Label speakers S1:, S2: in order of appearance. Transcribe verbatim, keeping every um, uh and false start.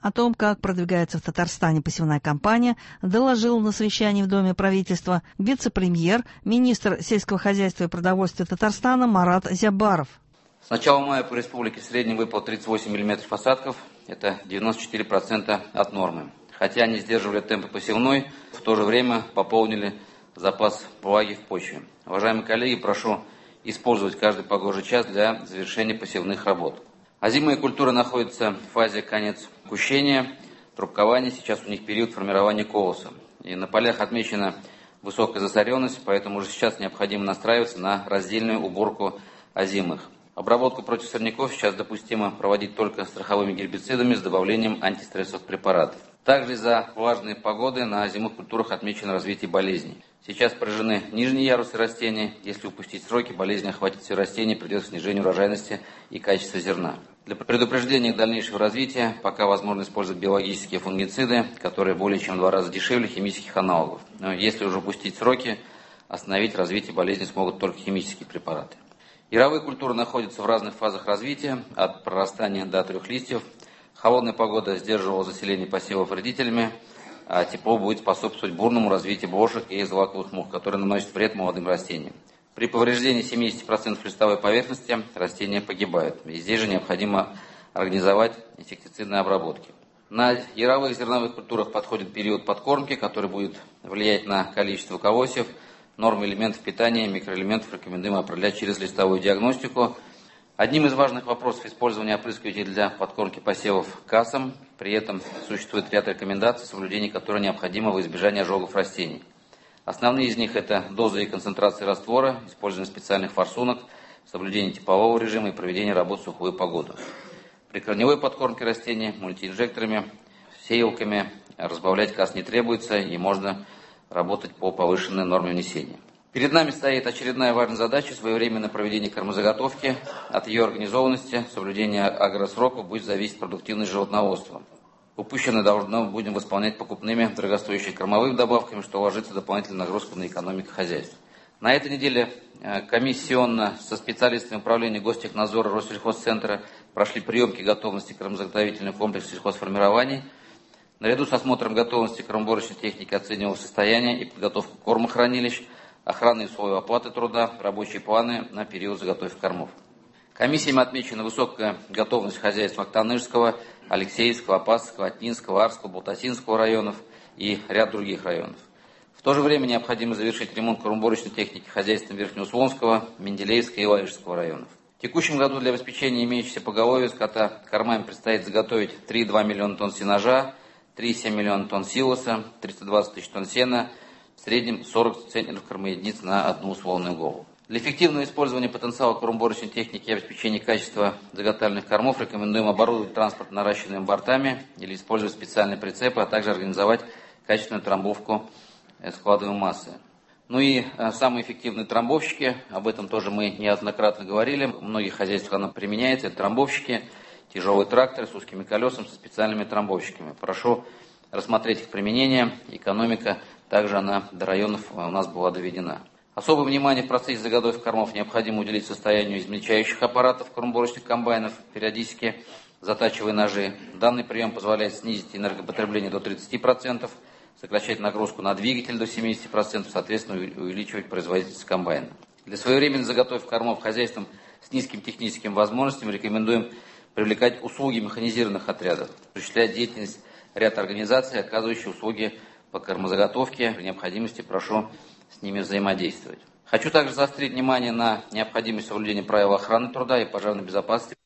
S1: О том, как продвигается в Татарстане посевная кампания, доложил на совещании в Доме правительства вице-премьер, министр сельского хозяйства и продовольствия Татарстана Марат Зябаров.
S2: С начала мая по республике в среднем выпало тридцать восемь миллиметров осадков, это девяносто четыре процента от нормы. Хотя они сдерживали темпы посевной, в то же время пополнили запас влаги в почве. Уважаемые коллеги, прошу использовать каждый погожий час для завершения посевных работ. Озимые культуры находятся в фазе конец кущения, трубкования, сейчас у них период формирования колоса. И на полях отмечена высокая засоренность, поэтому уже сейчас необходимо настраиваться на раздельную уборку озимых. Обработку против сорняков сейчас допустимо проводить только страховыми гербицидами с добавлением антистрессовых препаратов. Также из-за влажной погоды на озимых культурах отмечено развитие болезней. Сейчас поражены нижние ярусы растений. Если упустить сроки, болезнь охватит все растения, придет к снижению урожайности и качества зерна. Для предупреждения их дальнейшего развития пока возможно использовать биологические фунгициды, которые более чем в два раза дешевле химических аналогов. Но если уже упустить сроки, остановить развитие болезни смогут только химические препараты. Яровые культуры находятся в разных фазах развития, от прорастания до трех листьев. Холодная погода сдерживала заселение посевов вредителями, а тепло будет способствовать бурному развитию блошек и злаковых мух, которые наносят вред молодым растениям. При повреждении семьдесят процентов листовой поверхности растения погибают. И здесь же необходимо организовать инсектицидные обработки. На яровых зерновых культурах подходит период подкормки, который будет влиять на количество колосьев. Нормы элементов питания, микроэлементов рекомендуем определять через листовую диагностику. Одним из важных вопросов использования опрыскивателей для подкормки посевов касом. При этом существует ряд рекомендаций, соблюдение которых необходимо во избежание ожогов растений. Основные из них это доза и концентрация раствора, использование специальных форсунок, соблюдение теплового режима и проведение работ в сухую погоду. При корневой подкормке растений мультиинжекторами, сеялками разбавлять кас не требуется и можно работать по повышенной норме внесения. Перед нами стоит очередная важная задача – своевременное проведение кормозаготовки. От ее организованности, соблюдения агросроков будет зависеть продуктивность животноводства. Упущенное должно будем восполнять покупными дорогостоящими кормовыми добавками, что ложится дополнительная нагрузка на экономику хозяйства. На этой неделе комиссионно со специалистами управления Гостехнадзора Россельхозцентра прошли приемки готовности кормозаготовительного комплекса сельхозформирований. Наряду с осмотром готовности кормоуборочной техники оценивалось состояние и подготовку кормохранилищ, охранные условия оплаты труда, рабочие планы на период заготовки кормов. Комиссиями отмечена высокая готовность хозяйств Актанышского, Алексеевского, Апасского, Отнинского, Арского, Балтасинского районов и ряд других районов. В то же время необходимо завершить ремонт кормоуборочной техники хозяйством Верхнеуслонского, Менделеевского и Лаишского районов. В текущем году для обеспечения имеющейся поголовья скота кормами предстоит заготовить три и два миллиона тонн сенажа, три и семь миллиона тонн силоса, триста двадцать тысяч тонн сена, в среднем сорок центнеров кормоединиц на одну условную голову. Для эффективного использования потенциала кормоуборочной техники и обеспечения качества заготовленных кормов рекомендуем оборудовать транспорт наращенными бортами или использовать специальные прицепы, а также организовать качественную трамбовку складовой массы. Ну и самые эффективные трамбовщики, об этом тоже мы неоднократно говорили, в многих хозяйствах оно применяется, это трамбовщики, тяжелые тракторы с узкими колесами, со специальными трамбовщиками. Прошу рассмотреть их применение, экономика, также она до районов у нас была доведена. Особое внимание в процессе заготовки кормов необходимо уделить состоянию измельчающих аппаратов кормоуборочных комбайнов, периодически затачивая ножи. Данный прием позволяет снизить энергопотребление до тридцати процентов, сокращать нагрузку на двигатель до семидесяти процентов, соответственно увеличивать производительность комбайна. Для своевременной заготовки кормов хозяйствам с низким техническим возможностям рекомендуем привлекать услуги механизированных отрядов, осуществлять деятельность ряд организаций, оказывающих услуги по кормозаготовке. При необходимости прошу с ними взаимодействовать. Хочу также заострить внимание на необходимость соблюдения правил охраны труда и пожарной безопасности.